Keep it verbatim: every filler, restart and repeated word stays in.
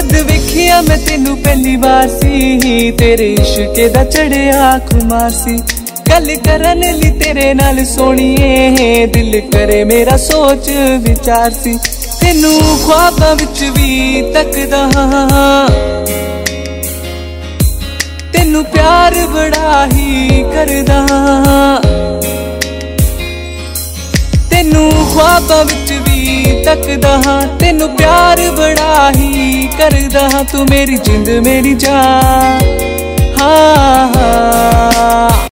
जद वेखिया मैं तेनू पहली बार सी, तेरे इश्क दा चढ़िया खुमार सी। गल करन ली तेरे नाल सोहणीए, दिल करे मेरा सोच विचार सी। तेनू ख्वाबां विच भी तकदा हां, तेनू प्यार बड़ा ही करदा हां। तेनू ख्वाबां विच भी तकदा हां, तेनू प्यार बड़ा ही करदा हां। तू मेरी जिंद मेरी जान, हाँ हाँ।